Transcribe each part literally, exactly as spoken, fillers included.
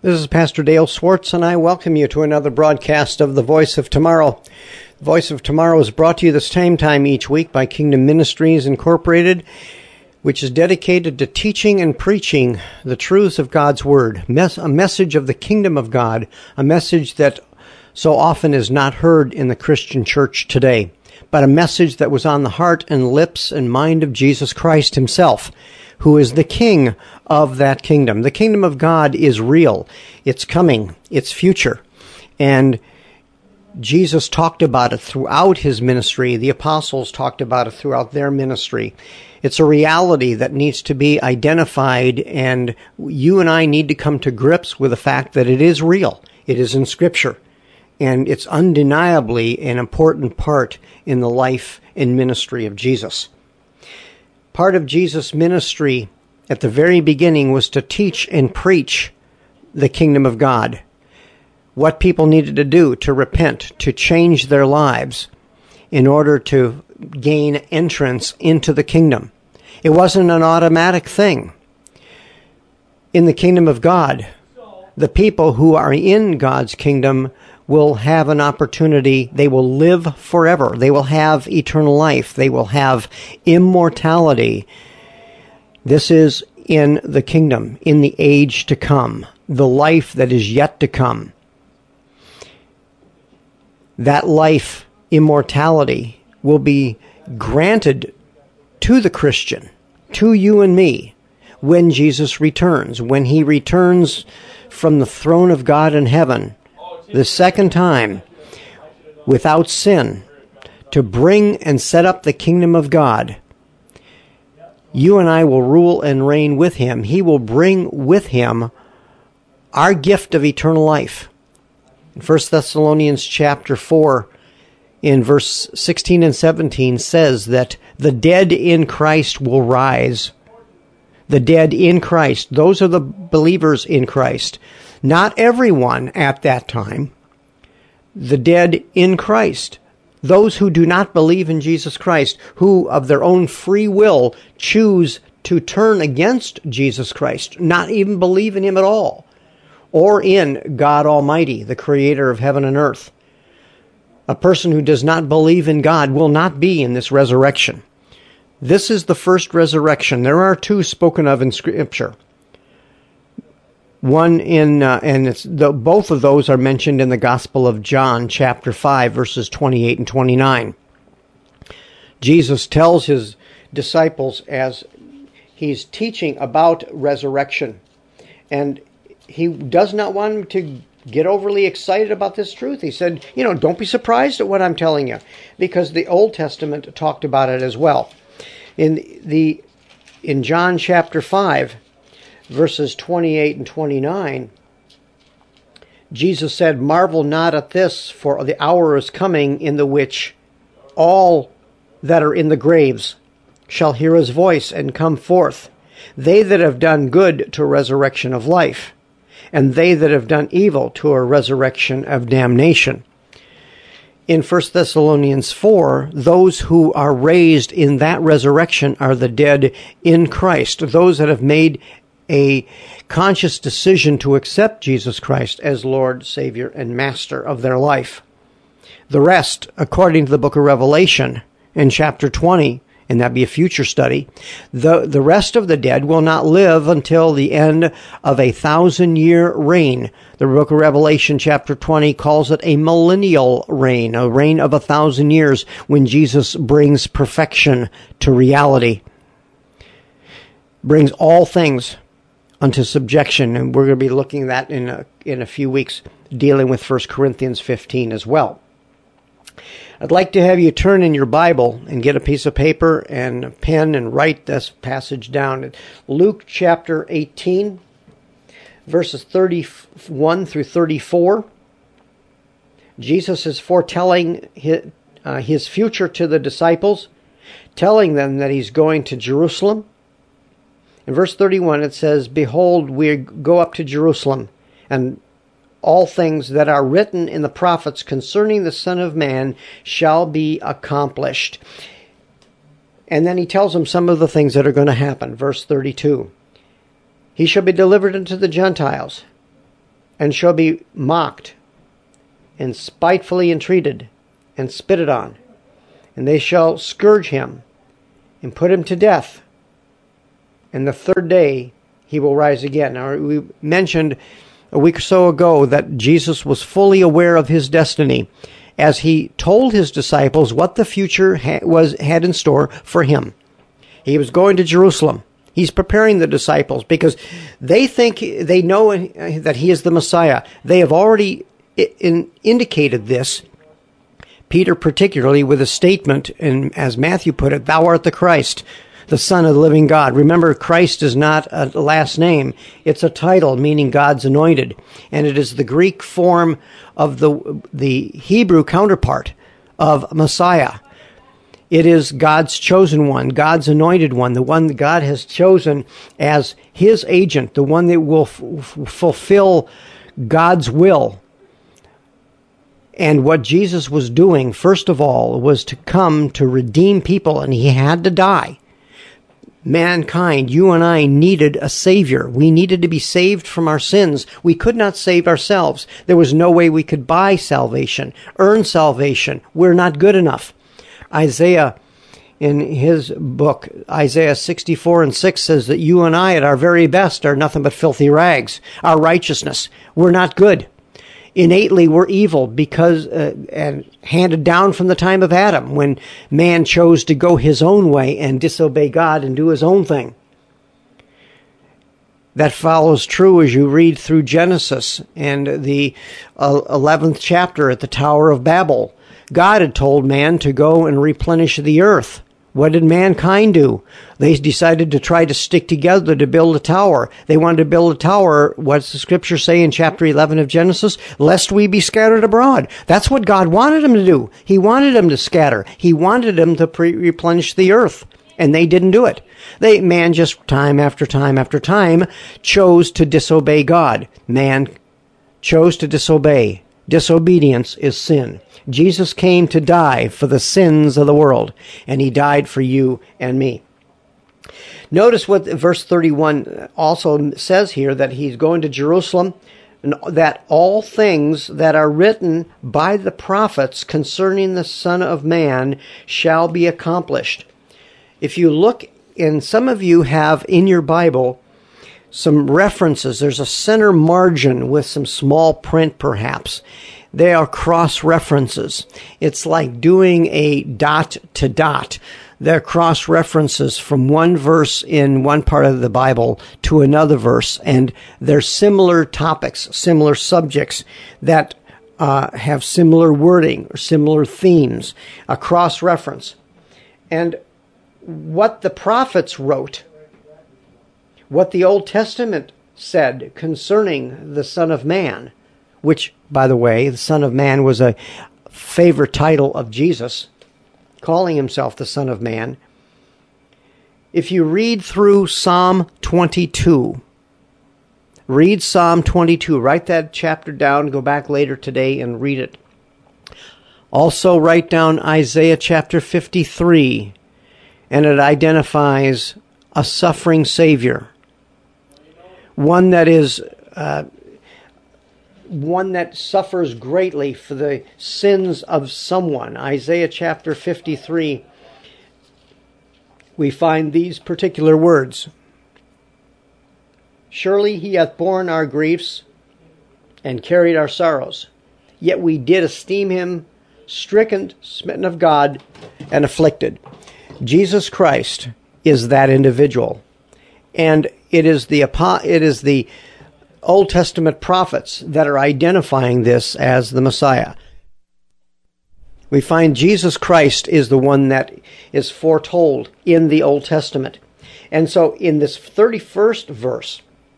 This is Pastor Dale Swartz, and I welcome you to another broadcast of The Voice of Tomorrow. The Voice of Tomorrow is brought to you the same time each week by Kingdom Ministries Incorporated, which is dedicated to teaching and preaching the truths of God's Word, mes- a message of the kingdom of God, a message that so often is not heard in the Christian church today, but a message that was on the heart and lips and mind of Jesus Christ himself, who is the king of that kingdom. The kingdom of God is real. It's coming. It's future. And Jesus talked about it throughout his ministry. The apostles talked about it throughout their ministry. It's a reality that needs to be identified, and you and I need to come to grips with the fact that it is real. It is in Scripture. And it's undeniably an important part in the life and ministry of Jesus. Part of Jesus' ministry at the very beginning was to teach and preach the kingdom of God. What people needed to do to repent, to change their lives in order to gain entrance into the kingdom. It wasn't an automatic thing. In the kingdom of God, the people who are in God's kingdom will have an opportunity. They will live forever. They will have eternal life. They will have immortality. This is in the kingdom, in the age to come, the life that is yet to come. That life, immortality, will be granted to the Christian, to you and me, when Jesus returns. When he returns from the throne of God in heaven, the second time, without sin, to bring and set up the kingdom of God. You and I will rule and reign with him. He will bring with him our gift of eternal life. In First Thessalonians chapter four, in verse sixteen and seventeen, says that the dead in Christ will rise. The dead in Christ, those are the believers in Christ. Not everyone at that time. The dead in Christ. Those who do not believe in Jesus Christ, who of their own free will choose to turn against Jesus Christ, not even believe in him at all, or in God Almighty, the creator of heaven and earth. A person who does not believe in God will not be in this resurrection. This is the first resurrection. There are two spoken of in Scripture. One in, uh, and it's the, both of those are mentioned in the Gospel of John, chapter five, verses twenty-eight and twenty-nine. Jesus tells his disciples as he's teaching about resurrection, and he does not want them to get overly excited about this truth. He said, you know, don't be surprised at what I'm telling you, because the Old Testament talked about it as well. In the in John chapter five, verses twenty-eight and twenty-nine, Jesus said, "Marvel not at this, for the hour is coming in the which all that are in the graves shall hear his voice and come forth, they that have done good to a resurrection of life, and they that have done evil to a resurrection of damnation." In First Thessalonians four, those who are raised in that resurrection are the dead in Christ, those that have made a conscious decision to accept Jesus Christ as Lord, Savior, and Master of their life. The rest, according to the book of Revelation, in chapter twenty, and that'd be a future study, the, the rest of the dead will not live until the end of a thousand-year reign. The book of Revelation, chapter twenty, calls it a millennial reign, a reign of a thousand years, when Jesus brings perfection to reality, brings all things unto subjection, and we're going to be looking at that in a, in a few weeks, dealing with First Corinthians fifteen as well. I'd like to have you turn in your Bible and get a piece of paper and a pen and write this passage down. Luke chapter eighteen, verses thirty-one through thirty-four. Jesus is foretelling his, uh, his future to the disciples, telling them that he's going to Jerusalem. In verse thirty-one it says, "Behold, we go up to Jerusalem, and all things that are written in the prophets concerning the Son of Man shall be accomplished." And then he tells them some of the things that are going to happen. Verse thirty-two, "He shall be delivered unto the Gentiles, and shall be mocked, and spitefully entreated, and spitted on. And they shall scourge him, and put him to death. And the third day he will rise again. Now, we mentioned a week or so ago that Jesus was fully aware of his destiny as he told his disciples what the future ha- was had in store for him. He was going to Jerusalem. He's preparing the disciples because they think they know that he is the Messiah. They have already in, indicated this, Peter particularly, with a statement, and as Matthew put it, "Thou art the Christ, the Son of the living God." Remember, Christ is not a last name. It's a title meaning God's anointed. And it is the Greek form of the, the Hebrew counterpart of Messiah. It is God's chosen one, God's anointed one, the one that God has chosen as his agent, the one that will f- f- fulfill God's will. And what Jesus was doing, first of all, was to come to redeem people, and he had to die. Mankind, you and I, needed a Savior. We needed to be saved from our sins. We could not save ourselves. There was no way we could buy salvation, earn salvation. We're not good enough. Isaiah, in his book, Isaiah sixty-four and six, says that you and I, at our very best, are nothing but filthy rags. Our righteousness, we're not good. Innately, we're evil because, uh, and handed down from the time of Adam, when man chose to go his own way and disobey God and do his own thing. That follows true as you read through Genesis and the uh, eleventh chapter at the Tower of Babel. God had told man to go and replenish the earth. What did mankind do? They decided to try to stick together to build a tower. They wanted to build a tower, what's the scripture say in chapter eleven of Genesis? Lest we be scattered abroad. That's what God wanted them to do. He wanted them to scatter. He wanted them to pre- replenish the earth. And they didn't do it. They, man just time after time after time chose to disobey God. Man chose to disobey. Disobedience is sin. Jesus came to die for the sins of the world, and he died for you and me. Notice what verse thirty-one also says here, that he's going to Jerusalem, and that all things that are written by the prophets concerning the Son of Man shall be accomplished. If you look, and some of you have in your Bible some references. There's a center margin with some small print, perhaps. They are cross-references. It's like doing a dot to dot. They're cross-references from one verse in one part of the Bible to another verse, and they're similar topics, similar subjects that uh, have similar wording or similar themes, a cross-reference. And what the prophets wrote, what the Old Testament said concerning the Son of Man, which, by the way, the Son of Man was a favorite title of Jesus, calling himself the Son of Man. If you read through Psalm twenty-two, read Psalm twenty-two, write that chapter down, go back later today and read it. Also write down Isaiah chapter fifty-three, and it identifies a suffering Savior, one that is uh, one that suffers greatly for the sins of someone. Isaiah chapter fifty-three, we find these particular words. Surely he hath borne our griefs and carried our sorrows, yet we did esteem him stricken, smitten of God, and afflicted. Jesus Christ is that individual. And it is the it is the Old Testament prophets that are identifying this as the Messiah. We find Jesus Christ is the one that is foretold in the Old Testament. And so in this thirty-first verse,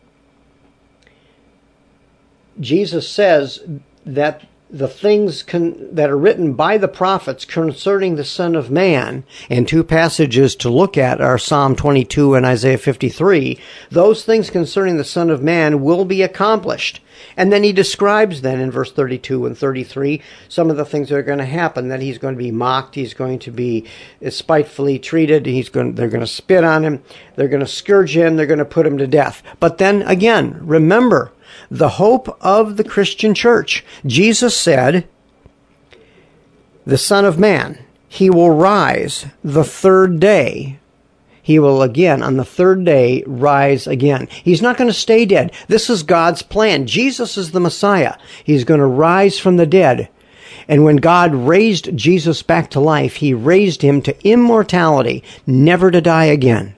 Jesus says that the things con- that are written by the prophets concerning the Son of Man, and two passages to look at are Psalm twenty-two and Isaiah fifty-three, those things concerning the Son of Man will be accomplished. And then he describes then in verse thirty-two and thirty-three some of the things that are going to happen, that he's going to be mocked, he's going to be spitefully treated, he's going, they're going to spit on him, they're going to scourge him, they're going to put him to death. But then again, remember, the hope of the Christian church. Jesus said, the Son of Man, he will rise the third day. He will again, on the third day, rise again. He's not going to stay dead. This is God's plan. Jesus is the Messiah. He's going to rise from the dead. And when God raised Jesus back to life, he raised him to immortality, never to die again.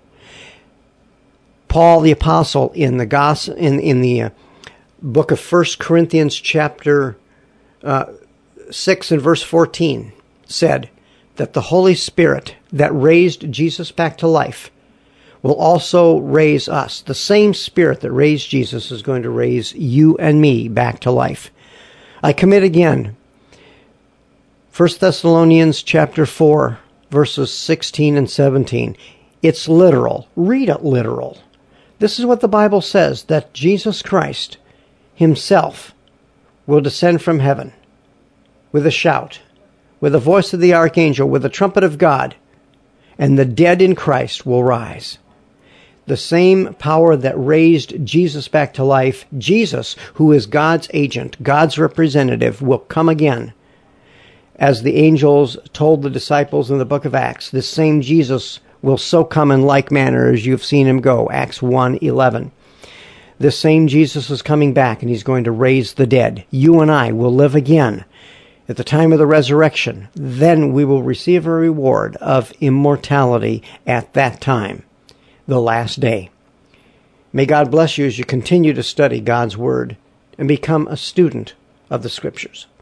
Paul the Apostle in the gospel, in, in the uh, book of First Corinthians chapter uh, six and verse fourteen said that the Holy Spirit that raised Jesus back to life will also raise us. The same Spirit that raised Jesus is going to raise you and me back to life. I commit again, First Thessalonians chapter four, verses sixteen and seventeen. It's literal. Read it literal. This is what the Bible says, that Jesus Christ himself will descend from heaven with a shout, with the voice of the archangel, with the trumpet of God, and the dead in Christ will rise. The same power that raised Jesus back to life, Jesus, who is God's agent, God's representative, will come again. As the angels told the disciples in the book of Acts, this same Jesus will so come in like manner as you've seen him go, Acts one eleven. This same Jesus is coming back, and he's going to raise the dead. You and I will live again at the time of the resurrection. Then we will receive a reward of immortality at that time, the last day. May God bless you as you continue to study God's Word and become a student of the Scriptures.